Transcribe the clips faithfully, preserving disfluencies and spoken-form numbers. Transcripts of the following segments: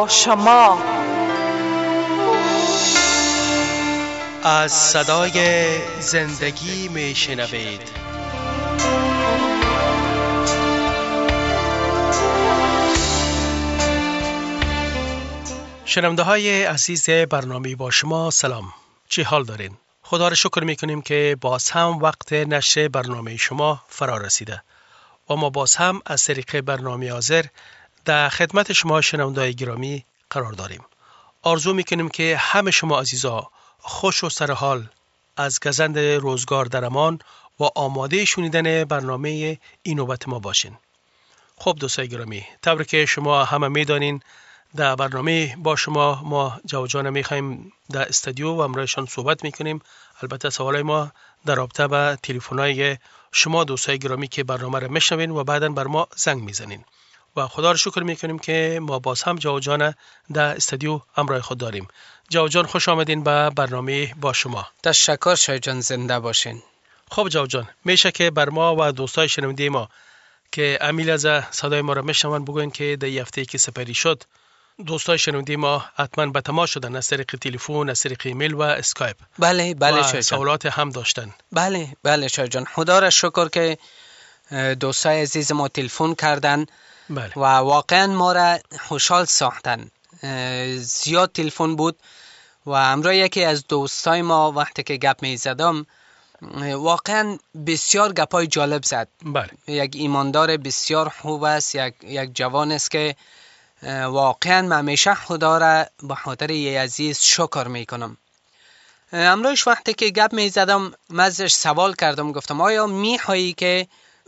شما. از صدای زندگی می شنوید. شنونده های عزیز برنامه با شما سلام. چه حال دارین؟ خدا را شکر می کنیم که باز هم وقت نشر برنامه شما فرا رسیده و ما باز هم از طریق برنامه حاضر در خدمت شما شنونده‌های گرامی قرار داریم. آرزو می کنیم که همه شما عزیزا خوش و سرحال از گزند روزگار در امان و آماده شنیدن برنامه این نوبت ما باشین. خب دوستای گرامی، طوری که شما همه میدانین در برنامه با شما ما جوجان میخوایم در استودیو و امروزشان صحبت میکنیم. البته سوالای ما در رابطه با تلفن‌های شما دوستای گرامی که برنامه را میشنوین و بعداً بر ما زنگ میزنین و خدا رو شکر میکنیم که ما باز هم جوجان در استودیو همراه خود داریم. جوجان خوش آمدین به برنامه با شما. تشکر شایجان، زنده باشین. خب جوجان، میشه که بر ما و دوستای شنونده ما که امیل از صدای ما را میشنون بگوین که در هفته که سپری شد دوستای شنونده ما حتما به تماس شدن از طریق تلفن، از طریق ایمیل و اسکایپ. بله بله و شایجان. سوالات هم داشتن. بله بله شایجان، خدا را شکر که دوستای عزیز ما تلفن کردن. بله. و واقعا ما را خوشحال ساختن. زیاد تلفن بود و امروز یکی از دوستای ما وقتی که گپ می زدم واقعا بسیار گپای جالب زد. بله. یک ایماندار بسیار خوب است، یک یک جوان است که واقعا من همیشه خدا را به خاطر یه عزیز شکر می کنم. امروز وقتی که گپ می زدم مزش سوال کردم، گفتم آیا می خواهی که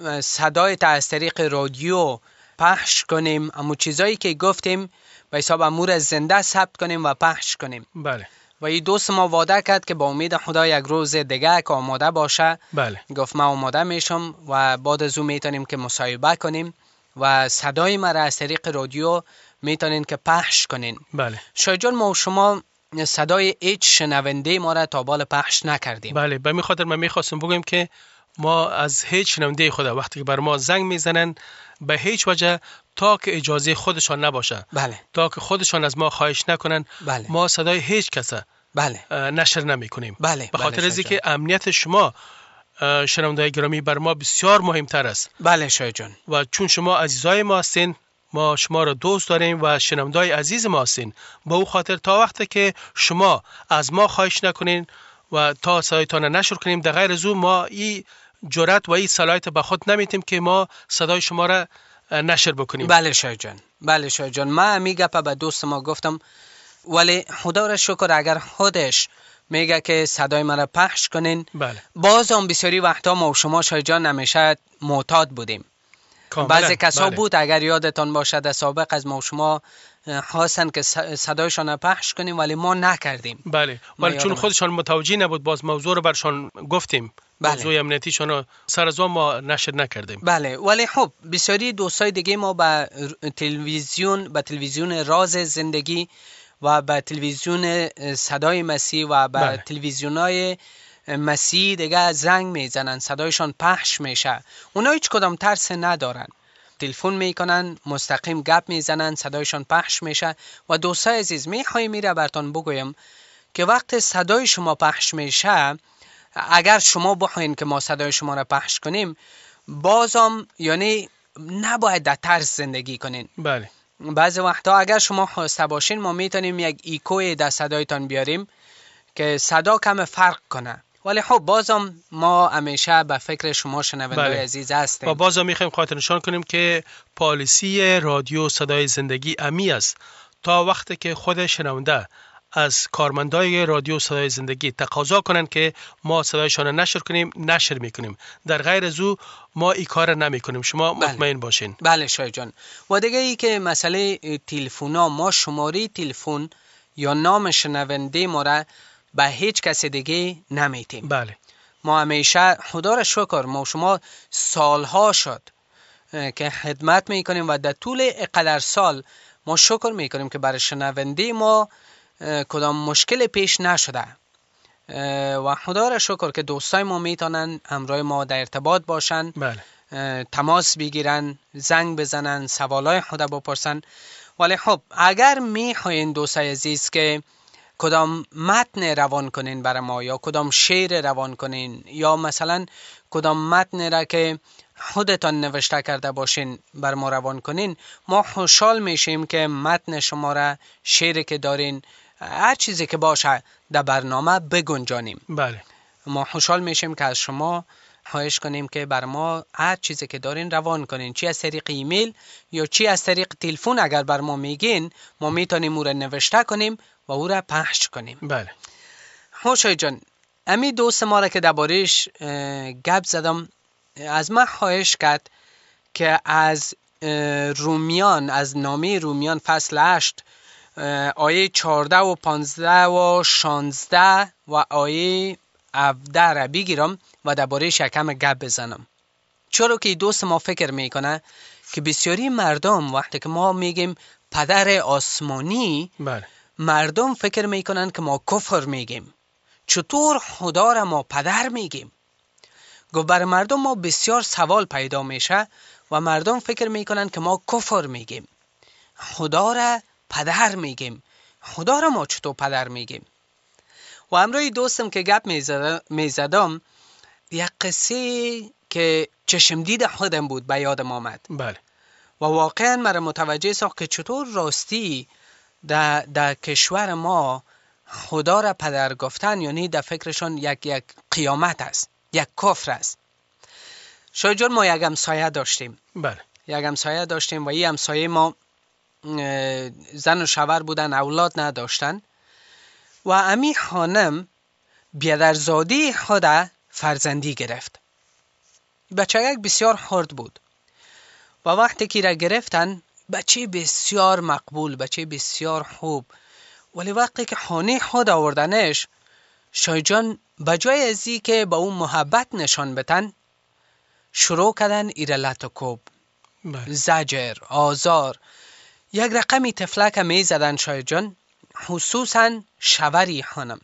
صدای تا از طریق رادیو پخش کنیم، اما چیزایی که گفتیم به حساب امور زنده ثبت کنیم و پخش کنیم؟ بله. و این دوست ما وعده کرد که با امید خدا یک روز دیگه که آماده باشه. بله. گفت ما آماده میشم و بعد از اون میتونیم که مصاحبه کنیم و صدای ما را از طریق رادیو میتونین که پخش کنین. بله. شایجان، ما و شما صدای هیچ شنونده ما را تا بال پخش نکردیم. بله، به می خاطر من میخواستم بگم که ما از هیچ شنونده خدا وقتی که بر ما زنگ میزنن به هیچ وجه تا که اجازه خودشان نباشه، بله، تا که خودشان از ما خواهش نکنن، بله، ما صدای هیچ کس بله نشر نمی کنیم. بله، به خاطر بله از اینکه امنیت شما شنونده گرامی بر ما بسیار مهمتر است. بله شایجان. و چون شما عزیزای ما هستین، ما شما را دوست داریم و شنوندای عزیز ما هستین. با او خاطر تا وقتی که شما از ما خواهش نکنین و تا صدایتان نشر کنیم، در غیر از او ما این جرأت و این صلاحیت به خود نمیتیم که ما صدای شما را نشر بکنیم. بله شایجان، بله شایجان. من میگه به دوست ما گفتم ولی خدا را شکر اگر خودش میگه که صدای من را پخش کنین، بله. باز هم بسیاری وقتا ما و شما شایجان نمیشه معتاد بودیم. بعضی کسا بله. بود اگر یادتان باشد از سابق از ما و شما خواستن که صدایشان را پخش کنیم ولی ما نکردیم. بله، ولی چون خودشان متوجه نبود باز موضوع رو برشان گفتیم. بله. موضوع امنیتیشان رو سر از ما نشر نکردیم. بله، ولی خب بسیاری دوستای دیگه ما به تلویزیون به تلویزیون راز زندگی و به تلویزیون صدای مسیح و به بله. تلویزیونای مسیح دیگه زنگ میزنن، صدایشان پخش میشه. اونا هیچ کدام ترس ندارن، تلفن میکنن، مستقیم گپ میزنن، صدایشان پخش میشه. و دوستای عزیز، میخوایم میره براتون بگویم که وقت صدای شما پخش میشه، اگر شما بخواین که ما صدای شما را پخش کنیم، بازم یعنی نباید در ترس زندگی کنین. بله. بعضی وقتا اگر شما خواسته باشین ما میتونیم یک ایکوی در صدایتان بیاریم که صدا کم فرق کنه. ولی خب بازم ما همیشه به فکر شما شنونده بله. عزیز هستیم. و بازم میخوایم خاطر نشان کنیم که پالیسی رادیو صدای زندگی امی است تا وقتی که خود شنونده از کارمندای رادیو صدای زندگی تقاضا کنن که ما صدایشان را نشر کنیم، نشر میکنیم. در غیر از او ما این کار نمی کنیم. شما بله. مطمئن باشین. بله شایجان. و دیگه ای که مسئله تلفن، ما شماره تلفن یا نام شنونده ما را به هیچ کس دیگه نمیتیم. بله. ما همیشه خدا را شکر ما شما سالها شد که خدمت میکنیم و در طول اقدر سال ما شکر میکنیم که برای شنونده ما کدام مشکل پیش نشده و خدا را شکر که دوستای ما میتونن همراه ما در ارتباط باشن. بله. تماس بگیرن، زنگ بزنن، سوالای خود بپرسن. ولی خب اگر میخواین دوستای عزیز که کدام متن روان کنین برای ما یا کدام شعر روان کنین یا مثلا کدام متن را که خودتان نوشته کرده باشین بر ما روان کنین، ما خوشحال میشیم که متن شما را، شعری که دارین، هر چیزی که باشه در برنامه بگنجانیم. بله. ما خوشحال میشیم که از شما خواهش کنیم که بر ما هر چیزی که دارین روان کنین، چی از طریق ایمیل یا چی از طریق تلفن اگر بر ما میگین، ما میتونیم او را نوشته کنیم و او را پخش کنیم. بله. خوشای جان، امی دوست ما را که دربارش گپ زدم، از من خواهش کرد که از رومیان، از نامه رومیان فصل هشت آیه چهارده و پانزده و شانزده و آیه هفده را بگیرم و دربارش یکم گپ بزنم. چرا که دوست ما فکر میکنه که بسیاری مردم وقتی که ما میگیم پدر آسمانی، بله. مردم فکر میکنن که ما کفر میگیم. چطور خدا را ما پدر میگیم؟ گفت بر مردم ما بسیار سوال پیدا میشه و مردم فکر میکنن که ما کفر میگیم، خدا را پدر میگیم. خدا را ما چطور پدر میگیم؟ و امروی دوستم که گپ میزدم، یک قصه که چشم دید خودم بود به یادم آمد. بله. و واقعا مرا متوجه ساخت که چطور راستی در در کشور ما خدا را پدر گفتن یعنی در فکرشان یک یک قیامت است، یک کفر است. شاید جان ما یک همسایه داشتیم. بله. یک همسایه داشتیم و این همسایه ما زن و شوهر بودن، اولاد نداشتن و امی خانم بیادرزادی خود فرزندی گرفت. بچه یک بسیار خرد بود و وقتی که را گرفتن، بچه بسیار مقبول، بچه بسیار خوب، ولی وقتی که خانه خود آوردنش، شاید جان بجای ازی که با اون محبت نشان بتن، شروع کردن ایرالت و کوب، زجر، آزار، یک رقمی تفلک می زدن شاید جان، خصوصا شوهری خانم.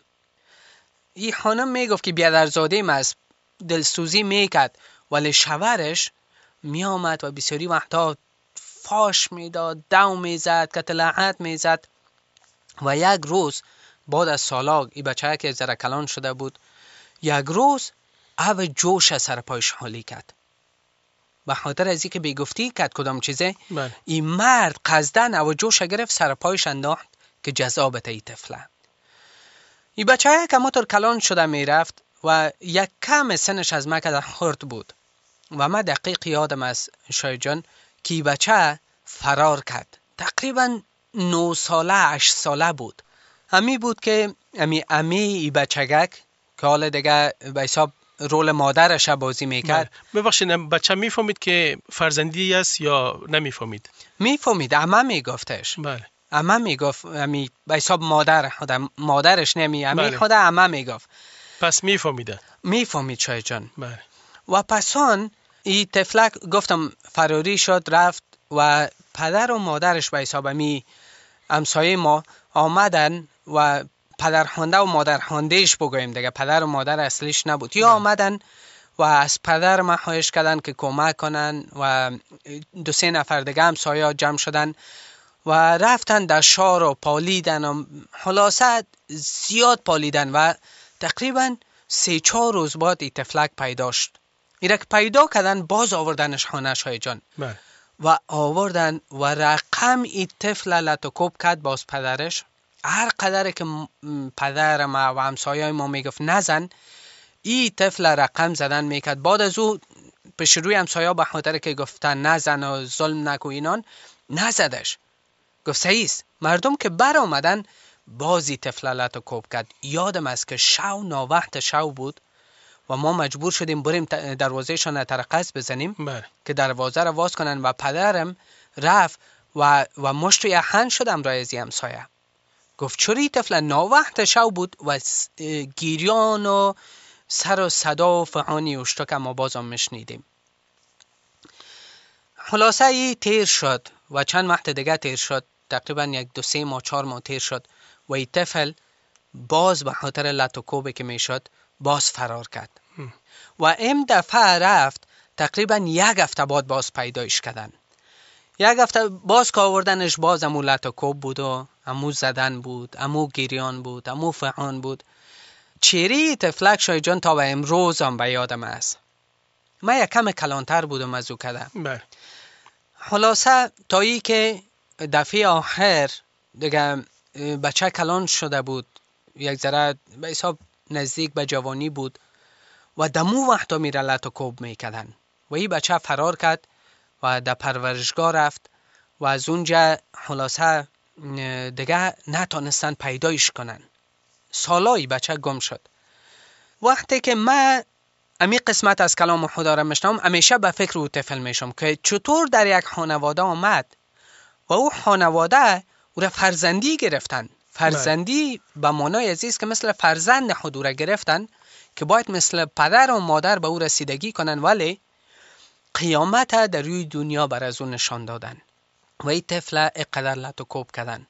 این خانم می گفت که بیادرزاده مست، دلسوزی می کرد، ولی شوهرش می آمد و بسیاری وقتا فاش می داد، دو می زد، کتلعت می زد. و یک روز بعد از سالاگ، این بچه که زره کلان شده بود، یک روز او جوش سر پایش حالی کرد. به خاطر از اینکه بگفتی کرد کدام چیزه، بله. این مرد قصدن او جوش گرفت سر پایش انداخت که جزا بده ای طفله. این بچه که موتور کلان شده می رفت و یک کم سنش از من که خرد بود و من دقیق یادم از شاید جان که این بچه فرار کرد. تقریبا نو ساله، هشت ساله بود. همی بود که امی امی ای بچگک که حال دیگه به حساب رول مادرش بازی میکرد. ببخشید بچه میفهمید که فرزندی است یا نمیفهمید؟ میفهمید، عمه میگفتش. بله. عمه میگفت امی به حساب مادر خودم، مادرش نمی امی بله. خود عمه میگفت. پس میفهمیده. میفهمید شاید جان. بله. و پسان این طفلک گفتم فراری شد رفت و پدر و مادرش به حساب امی همسایه ما آمدن و پدر خونده و مادر خوندهش بگویم دیگه، پدر و مادر اصلیش نبود، یا آمدن و از پدر ما خواهش کردن که کمک کنن و دو سه نفر دیگه همسایه جمع شدن و رفتن در شار و پالیدن و خلاصه زیاد پالیدن و تقریبا سه چهار روز بعد این طفلک پیدا شد. ایره که پیدا کردن باز آوردنش خانه شای جان. بله. و آوردن و رقم این طفل لطکوب کرد باز پدرش. هر قدر که پدر ما و همسایه ما میگفت نزن، این طفل رقم زدن میکرد. بعد از او پیش روی همسایه به خاطر که گفتن نزن و ظلم نکو اینان، نزدش. گفت سعیست. مردم که بر آمدن بازی طفل لطکوب کرد. یادم است که شو ناوقت شو بود و ما مجبور شدیم بریم دروازه شان ترقص بزنیم. بله. که دروازه را باز کنن و پدرم رفت و و مشت یخن شدم رای از همسایه. گفت چوری طفل ناوقت شو بود و گیریان و سر و صدا و فعانی اشتا که ما بازم مشنیدیم. خلاصه ای تیر شد و چند وقت دیگه تیر شد، تقریبا یک دو سه ماه چهار ماه تیر شد و ای طفل باز به خاطر لطکوبه که میشد باز فرار کرد. و ام دفعه رفت تقریبا یک هفته بعد باز پیدایش کردن. یک هفته باز که آوردنش باز امو لطا کوب بود و امو زدن بود، امو گریان بود، امو فعان بود. چهره تفلک شای جان تا به امروز هم به یادم است. من یک کم کلانتر بودم از او کده. بله. خلاصه تا ای که دفعه آخر دیگه بچه کلان شده بود، یک ذره به حساب نزدیک به جوانی بود و دمو وقتا میره لطا کوب میکدن و این بچه فرار کرد و در پرورشگاه رفت و از اونجا خلاصه دیگه نتانستن پیدایش کنن. سالایی بچه گم شد. وقتی که من امی قسمت از کلام خدا را میشنم همیشه به فکر او طفل میشم که چطور در یک خانواده آمد و او خانواده او را فرزندی گرفتن. فرزندی به معنای عزیز که مثل فرزند خود او را گرفتن که باید مثل پدر و مادر به او رسیدگی کنن، ولی قیامت در روی دنیا بر از اون نشان دادن و این طفل اقدر لطو کوب کردن.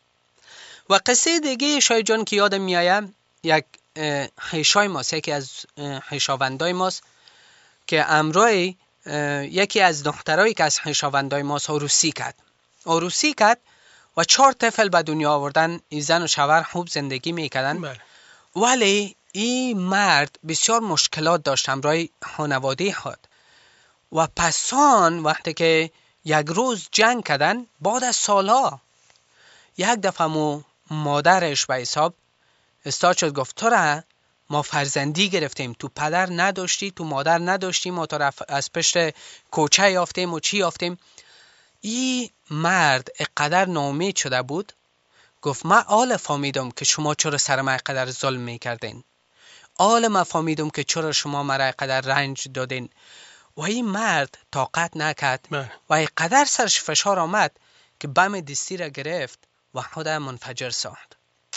و قصه دیگه شای جان که یادم میایم، یک خیشای ماست، یکی از خیشاوندای ماست که امروی یکی از دخترایی که از خیشاوندای ماست عروسی کرد عروسی کرد و چهار طفل به دنیا آوردن. این زن و شوهر خوب زندگی میکردن، ولی این مرد بسیار مشکلات داشت همراه خانواده خود. و پسان وقتی که یک روز جنگ کردن، بعد از سالها یک دفعه مو مادرش به حساب استاد شد، گفت تو را ما فرزندی گرفتیم، تو پدر نداشتی، تو مادر نداشتی، ما تو از پشت کوچه یافتیم و چی یافتیم. این مرد اقدر ناامید شده بود، گفت من آل فهمیدم که شما چرا سر من اقدر ظلم میکردین، آل من فهمیدم که چرا شما مرا اقدر رنج دادین. و این مرد طاقت نکرد و اقدر سرش فشار آمد که بم دستی را گرفت و خود منفجر ساخت،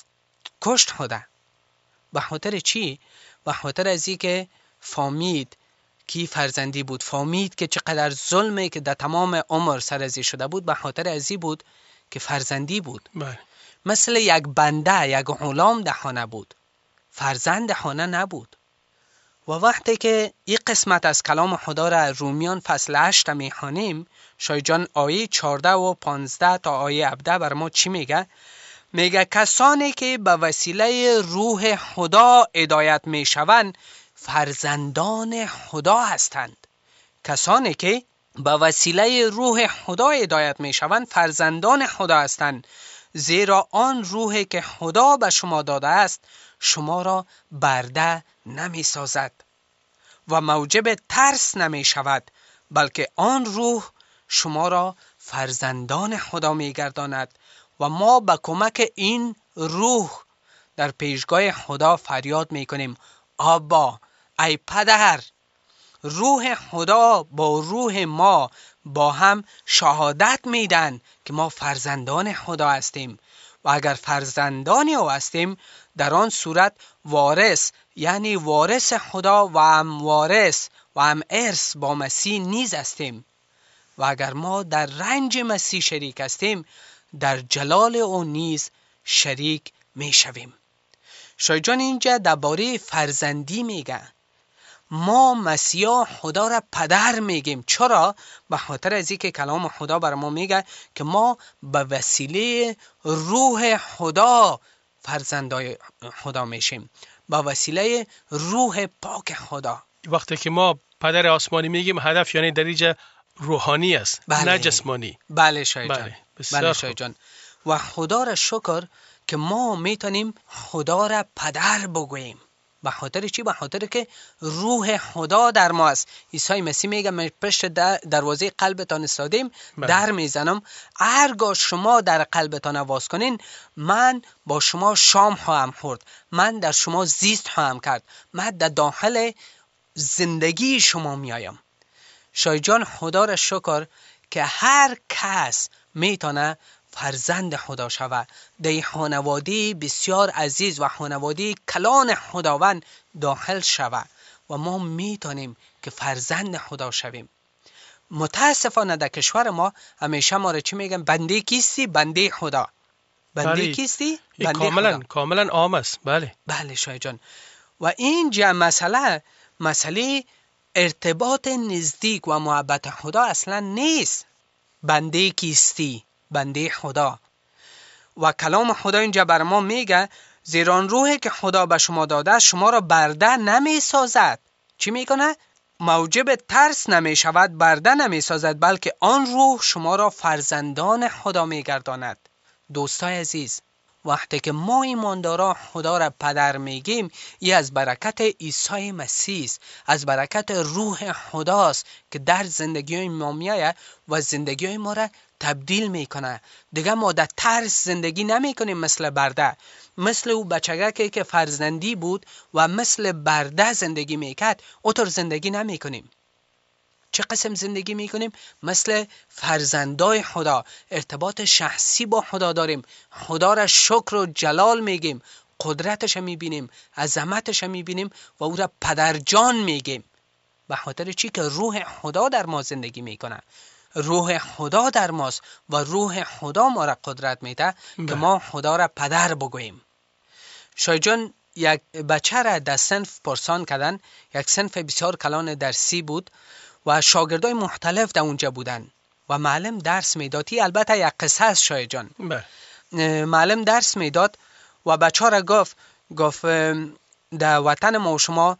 کشت خود. به خاطر چی؟ به خاطر از این که فهمید کی فرزندی بود، فهمید که چقدر ظلمه که در تمام عمر سرازی شده بود، به خاطر از این بود که فرزندی بود. بله. مثل یک بنده، یک غلام در خانه بود، فرزند خانه نبود. و وقتی که این قسمت از کلام خدا را رومیان فصل هشت میخوانیم، شای جان آیه چهارده و پانزده تا آیه هفده بر ما چی میگه؟ میگه کسانی که به وسیله روح خدا هدایت میشوند فرزندان خدا هستند. کسانی که به وسیله روح خدا هدایت میشوند فرزندان خدا هستند، زیرا آن روحی که خدا به شما داده است شما را برده نمی سازد و موجب ترس نمی شود، بلکه آن روح شما را فرزندان خدا می گرداند. و ما به کمک این روح در پیشگاه خدا فریاد می کنیم آبا، ای پدر. روح خدا با روح ما با هم شهادت میدن که ما فرزندان خدا هستیم و اگر فرزندانی او هستیم در آن صورت وارث، یعنی وارث خدا و هم وارث و هم ارث با مسیح نیز هستیم. و اگر ما در رنج مسیح شریک هستیم در جلال او نیز شریک می شویم. شای جان اینجا درباره فرزندی میگه. ما مسیح خدا را پدر میگیم. چرا؟ به خاطر از اینکه کلام خدا بر ما میگه که ما به وسیله روح خدا فرزندای خدا میشیم، به وسیله روح پاک خدا. وقتی که ما پدر آسمانی میگیم هدف یعنی دریجه روحانی است، بله. نه جسمانی. بله شای جان. بله. بله شای جان. و خدا را شکر که ما میتونیم خدا را پدر بگوییم. به خاطر چی؟ به خاطر که روح خدا در ما است. عیسی مسیح میگه من پشت دروازه قلبتان ایستادیم، در میزنم، هرگاه شما در قلبتان آواز کنین من با شما شام خواهم خورد، من در شما زیست خواهم کرد، من در داخل زندگی شما میایم. شای جان خدا را شکر که هر کس میتونه فرزند خدا شود. در خانواده بسیار عزیز و خانواده کلان خداوند داخل شود و ما میتونیم که فرزند خدا شویم. متاسفانه در کشور ما همیشه ما را چی میگن؟ بنده کیستی؟ بنده خدا. بنده بله. کیستی؟ بنده کاملا خدا. کاملا عام است. بله بله شای جان. و اینجا مسئله مسئله ارتباط نزدیک و محبت خدا اصلا نیست. بنده کیستی؟ بنده خدا. و کلام خدا اینجا بر ما میگه زیرا آن روحی که خدا به شما داده است شما را برده نمی سازد. چی میکنه؟ موجب ترس نمی شود، برده نمی سازد، بلکه آن روح شما را فرزندان خدا میگرداند. دوستای عزیز، وقتی که ما ایماندارا خدا را پدر میگیم، این از برکت عیسی مسیح است، از برکت روح خداست که در زندگی ما میآید و زندگی ما را تبدیل میکنه. دیگه ما در ترس زندگی نمیکنیم مثل برده، مثل او بچگکی که فرزندی بود و مثل برده زندگی میکرد اونطور زندگی نمیکنیم. چه قسم زندگی میکنیم؟ مثل فرزندای خدا، ارتباط شخصی با خدا داریم، خدا را شکر و جلال میگیم، قدرتش میبینیم، عظمتش میبینیم و او را پدر جان میگیم. به خاطر چی؟ که روح خدا در ما زندگی میکنه. روح خدا در ماست و روح خدا ما را قدرت میده که ما خدا را پدر بگوییم. شاید جان یک بچه را در صنف پرسان کردن، یک صنف بسیار کلان درسی بود و شاگردای مختلف در اونجا بودن و معلم درس میدادی. البته یک قصه است شاید جان. معلم درس میداد و بچه را گفت گفت در وطن ما و شما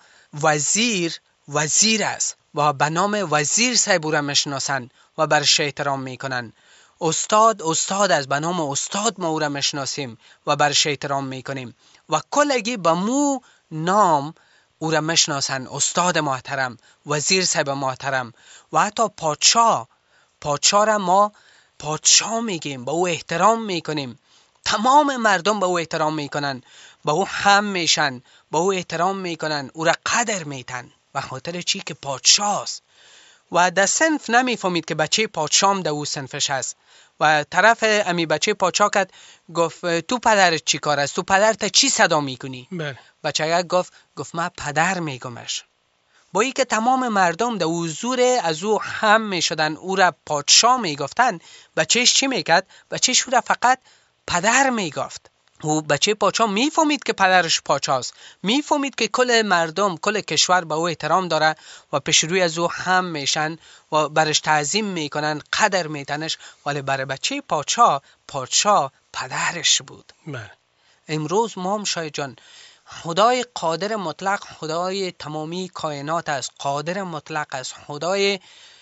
وزیر وزیر است و به نام وزیر صاحب او را میشناسند و برش احترام میکنن. استاد استاد است، به نام استاد ما او را میشناسیم و برش احترام میکنیم و کلگی به مو نام او را میشناسن، استاد محترم، وزیر صاحب محترم. و حتی پادشاه پادشاه را ما پادشاه میگیم، به او احترام میکنیم. تمام مردم به او احترام میکنن، به او هم میشن، به او احترام میکنن، او را قدر میتن. و خاطر چی؟ که پادشاه است. و در صنف نمیفهمید که بچه پادشاه در او صنفش هست و طرف امی بچه پادشاه کرد، گفت تو پدرت چی کار است؟ تو پدرت چی صدا میکنی؟ بله. بچه گفت گفت من پدر میگمش. با ای که تمام مردم در حضور از او هم میشدن، او را پادشاه میگفتن، بچهش چی میکرد؟ بچهش او را فقط پدر میگفت. او بچه پادشاه میفهمید که پدرش پادشاه است، میفهمید که کل مردم کل کشور به او احترام داره و پیش روی از او هم میشن و برش تعظیم میکنن، قدر میتنش. ولی برای بچه پادشاه پادشاه پدرش بود. بله. امروز ما هم شاید جان خدای قادر مطلق، خدای تمامی کائنات است، قادر مطلق است، خدای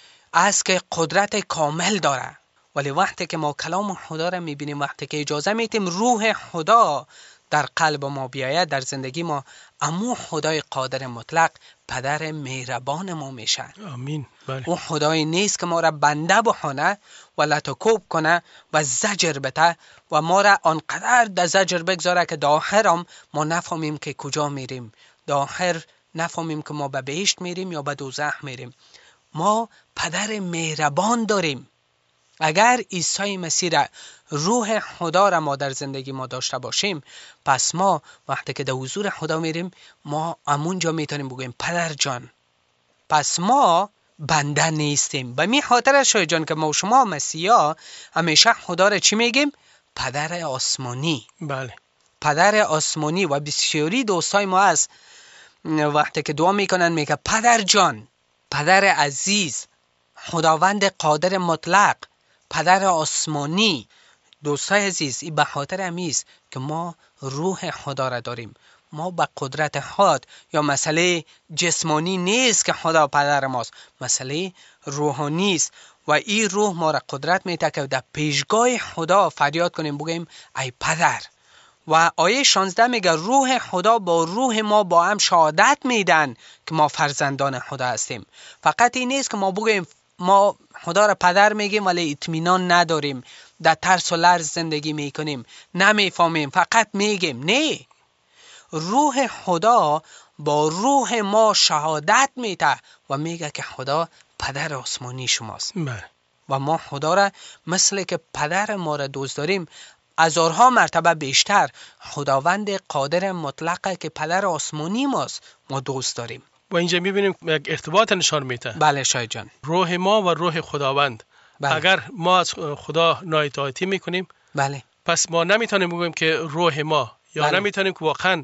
است که قدرت کامل داره. ولی وقتی که ما کلام خدا را میبینیم، وقتی که اجازه میتیم روح خدا در قلب ما بیاید، در زندگی ما، امو خدای قادر مطلق پدر مهربان ما میشه. آمین. بله. او خدای نیست که ما را بنده بخونه و لطکوب کنه و زجر بده و ما را آنقدر در زجر بگذاره که در آخرم ما نفهمیم که کجا میریم، در آخر نفهمیم که ما به بهشت میریم یا به دوزخ میریم. ما پدر مهربان داریم. اگر عیسی مسیح را، روح خدا را ما در زندگی ما داشته باشیم، پس ما وقتی که در حضور خدا میریم، ما همونجا میتونیم بگوییم پدر جان. پس ما بنده نیستیم. به می خاطر شاید جان که ما و شما مسیحا همیشه خدا را چی میگیم؟ پدر آسمانی. بله. پدر آسمانی. و بسیاری دوستای ما هست وقتی که دعا میکنن میگه پدر جان، پدر عزیز، خداوند قادر مطلق، پدر آسمانی. دوستای عزیز، این به خاطر همیست که ما روح خدا را داریم. ما به قدرت خود یا مسئله جسمانی نیست که خدا پدر ماست، مسئله روحانی است و این روح ما را قدرت میده که در پیشگاه خدا فریاد کنیم، بگیم ای پدر. و آیه شانزده میگه روح خدا با روح ما با هم شهادت میدن که ما فرزندان خدا هستیم. فقط این نیست که ما بگیم ما خدا را پدر میگیم ولی اطمینان نداریم، در ترس و لرز زندگی میکنیم، نمیفهمیم، فقط میگیم. نه، روح خدا با روح ما شهادت میده و میگه که خدا پدر آسمانی شماست. بله. و ما خدا را مثل که پدر ما را دوست داریم، هزارها مرتبه بیشتر خداوند قادر مطلقه که پدر آسمانی ماست ما دوست داریم. و اینجا میبینیم یک ارتباط نشان میده. بله شاید جان. روح ما و روح خداوند. بله. اگر ما از خدا نااطاعتی میکنیم، بله، پس ما نمیتونیم بگیم که روح ما، یا بله، نمیتونیم که واقعا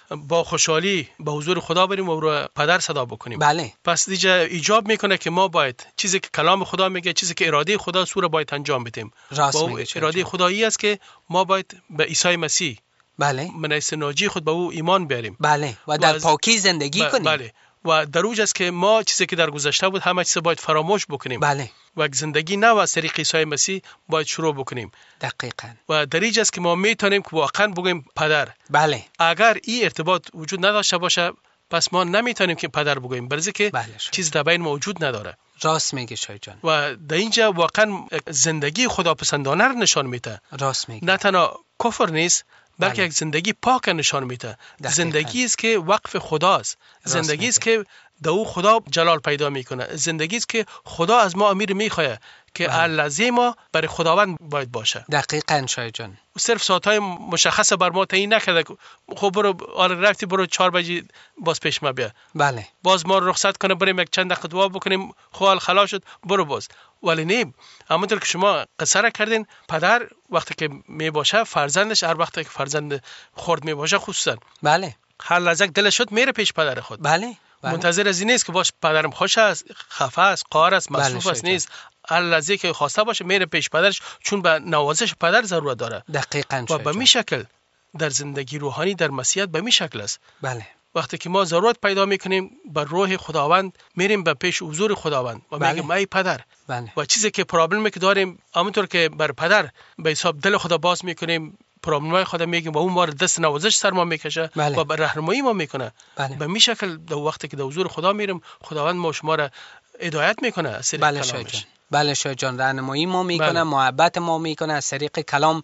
با خوشحالی به حضور خدا بریم و او را پدر صدا بکنیم. بله. پس دیگه ایجاب میکنه که ما باید چیزی که کلام خدا میگه، چیزی که اراده خدا سوره باید انجام بدیم. راست میگه. اراده خدایی است که ما باید به عیسی مسیح بله منیس ناجی خود به او ایمان بیاریم. بله و در و پاکی زندگی ب... کنیم. بله. و در اوج است که ما چیزی که در گذشته بود همه چیز باید فراموش بکنیم. بله. و زندگی نو از طریق عیسی مسیح باید شروع بکنیم. دقیقاً. و در اینجا است که ما میتونیم که واقعا بگیم پدر. بله. اگر این ارتباط وجود نداشته باشه پس ما نمیتونیم که پدر بگوییم، برای که بله چیز در بین موجود نداره. راست میگی شای جان. و در اینجا واقعا زندگی خداپسندانه رو نشان میده. راست میگی. نه تنها کفر نیست بلکه بله. یک زندگی پاک نشان میده. زندگی است که وقف خداست. زندگی است که در او خدا جلال پیدا میکنه. زندگی است که خدا از ما امیر میخواه که الذی ما برای خداوند باید باشه. دقیقاً شای جان. صرف ساعت‌های مشخص بر ما تعیین نکرده. خب برو آره رفتی برو چهار بجی باز پیش ما بیا. بله. باز ما رخصت کنه بریم یک چند دقیقه دعا بکنیم خال خلاص شد برو باز. ولی نه، همونطور که شما قصه را کردین، پدر وقتی که می باشه فرزندش هر وقتی که فرزند خرد می باشه خصوصا بله هر لحظه دلش شد میره پیش پدر خود. بله. بله. منتظر از این نیست که باش پدرم خوش است، خفه است، قهر است، مصروف است، نیست. هر لحظه که خواسته باشه میره پیش پدرش، چون به نوازش پدر ضرورت داره. دقیقاً. و به می شکل در زندگی روحانی در مسیحیت به می شکل است. بله. وقتی که ما ضرورت پیدا میکنیم بر روح خداوند میریم به پیش حضور خداوند و بله. میگیم ای پدر. بله. و چیزی که پرابلمی که داریم همونطور که بر پدر به حساب دل خدا باز میکنیم، پرابلمای خدا میگیم و اون ما دست نوازش سر ما میکشه. بله. و به راهنمایی ما میکنه. بله. به می شکل در وقتی که در حضور خدا میریم خداوند ما شما را هدایت میکنه از طریق بله کلامش. جان. بله شاه جان، راهنمایی ما میکنه. بله. محبت ما میکنه از طریق کلام،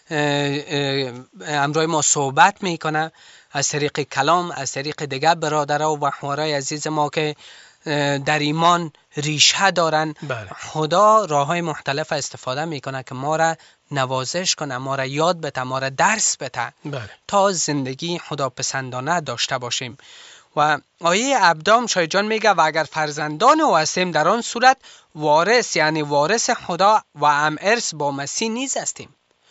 همراه ما صحبت میکنه از طریق کلام، از طریق دیگر برادرها و خوارای عزیز ما که در ایمان ریشه دارن. بله. خدا راه های مختلف استفاده میکنه که ما را نوازش کنه، ما را یاد بده، ما را درس بده. بله. تا زندگی خداپسندانه داشته باشیم. و آیه ابدام شای جان میگه و اگر فرزندان او هستیم در آن صورت وارث، یعنی وارث خدا و هم ارث با مسیح نیز هستیم.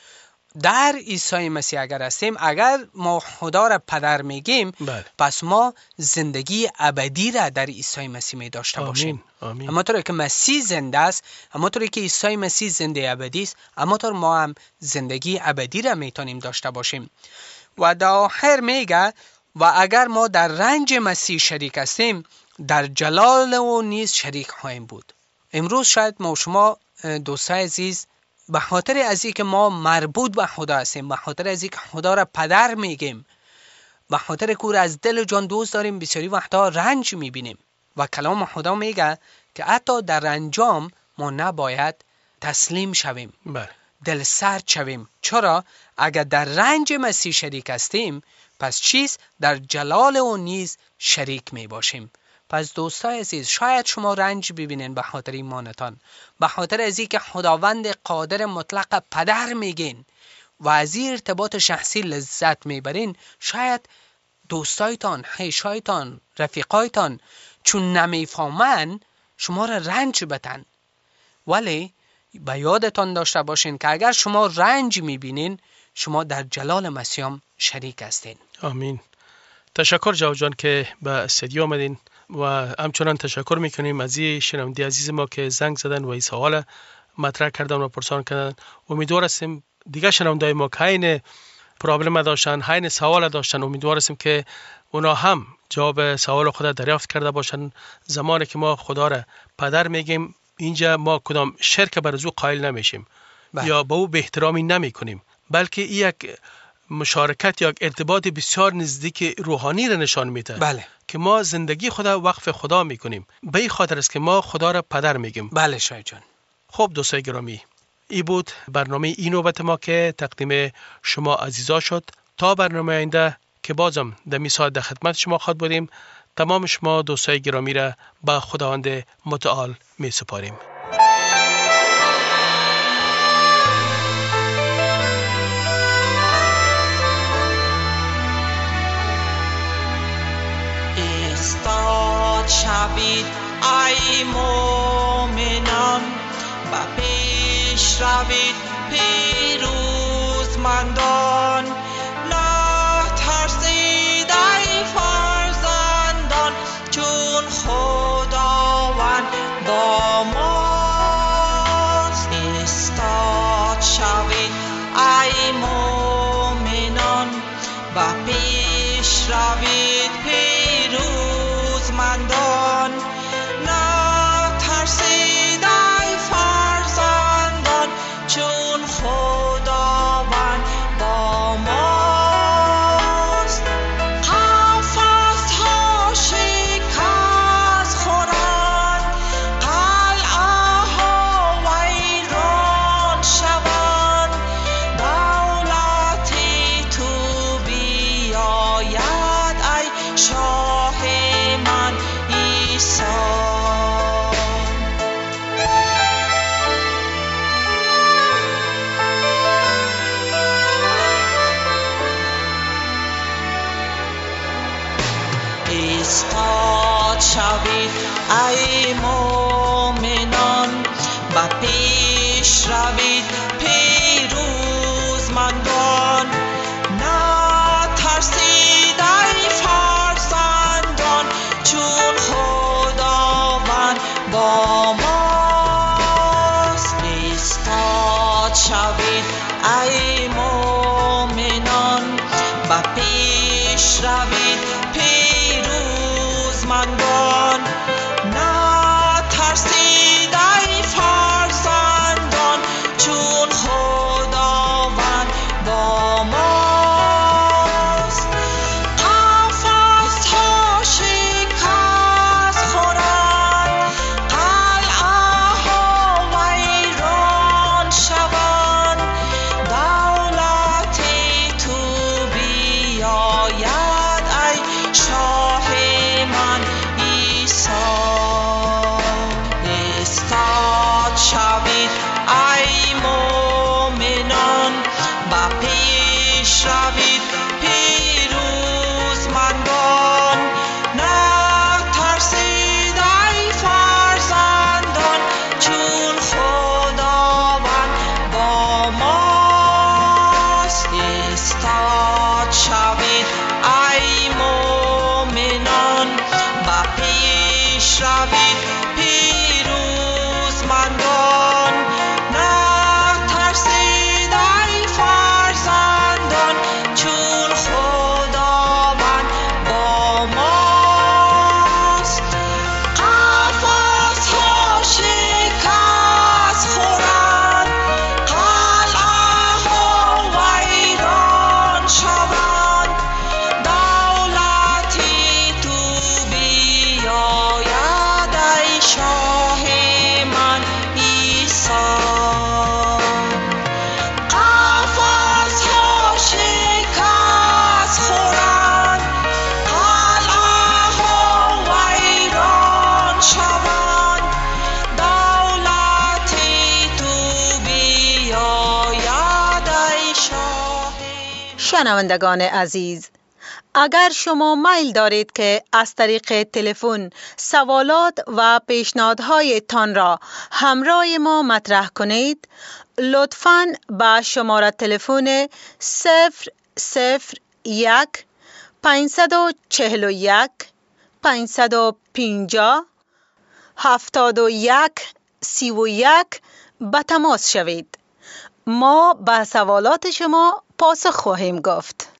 در عیسی مسیح اگر هستیم، اگر ما خدا را پدر میگیم، بله. پس ما زندگی ابدی را در عیسی مسیح می داشته باشیم. آمین. اما طوری که مسیح زنده است، اما طوری که عیسی مسیح زنده ابدی است، اما طور ما هم زندگی ابدی را میتونیم داشته باشیم. و در آخر میگه و اگر ما در رنج مسیح شریک هستیم، در جلال او نیز شریک خواهیم بود. امروز شاید ما و شما دوستان عزیز به خاطر از اینکه ما مربوط به خدا هستیم، به خاطر از اینکه خدا را پدر میگیم، به خاطر که از دل و جان دوست داریم، بسیاری وقتا رنج میبینیم. و کلام خدا میگه که حتی در رنجام ما نباید تسلیم شویم. بله. دل سرد شویم. چرا؟ اگر در رنج مسیح شریک هستیم، پس چیز در جلال او نیز شریک می باشیم. پس دوستای عزیز، شاید شما رنج ببینین به خاطر ایمانتان، به خاطر از اینکه خداوند قادر مطلق پدر میگین و از این ارتباط شخصی لذت میبرین. شاید دوستایتان، خیشایتان، رفیقایتان چون نمیفهمن شما را رنج بدن. ولی به یادتان داشته باشین که اگر شما رنج میبینین، شما در جلال مسیح شریک هستین. آمین. تشکر جواد جان که به استودیو آمدین و همچنان تشکر میکنیم از این شنونده عزیز ما که زنگ زدن و این سوال مطرح کردن و پرسان کردن. امیدوار هستیم دیگه شنونده ما که این پرابلم داشتن، این سوال داشتن، امیدوار هستیم که اونا هم جواب سوال خدا دریافت کرده باشن. زمانی که ما خدا را پدر میگیم، اینجا ما کدام شرک بر او قائل نمیشیم بله. یا به او به احترامی نمی کنیم، بلکه یک مشارکت یا ارتباط بسیار نزدیک روحانی را نشان میده. بله. که ما زندگی خدا وقف خدا میکنیم. به این خاطر است که ما خدا را پدر میگیم. بله شای جان. خب دوستای گرامی، ای بود برنامه این نوبت ما که تقدیم شما عزیزا شد. تا برنامه آینده که بازم در می ساعت در خدمت شما خواهد بودیم، تمام شما دوستای گرامی را به خداوند متعال می سپاریم. استاد شوید ای مومنان، و پیش روید پیروزمندان، نه ترسید و پیش روید پیروزمندان. نترسید ای فرزندان، چون خداوند با ماست. قفس‌ها شکست خورند، قلعه‌ها ویران شوند. دولتی تو بیاید ای شاه من عیسی. ایستاد شوید ای مومنان، و پیش روید پیروزمندان. نترسید ای فرزندان، چون خداوند با ماست. ایستاد شوید ای مومنان، و پیش روید پیروزمندان. نترسید ای فرزندان، چون خداوند با ماست. قفس‌ها شکست خورند، قلعه‌ها ویران شوند. دولتی تو بیاید ای شاه من عیسی. ایستاد شوید ای مومنان، و پیش روید پیروزمندان. نترسید ای فرزندان، چون خداوند با ماست. ایستاد شوید ای مومنان، و پیش روید پیروزمندان. نترسید ای فرزندان، چون خداوند با ماست. قفس‌ها شکست خورند، قلعه‌ها ویران شوند. دولتی تو بیاید ای شاه من عیسی. قفس‌ها شکست خورند، قلعه‌ها ویران شوند. دولتی تو بیاید ای شاه. شنوندگان عزیز، اگر شما میل دارید که از طریق تلفن سوالات و پیشنهادهایتان را همراه ما مطرح کنید، لطفاً به شماره تلفن صفر صفر یک پنجصد و چهل و یک پنجصد و پنجاه هفتاد و یک سی و یک به تماس شوید. ما به سوالات شما پاسخ خواهیم گفت.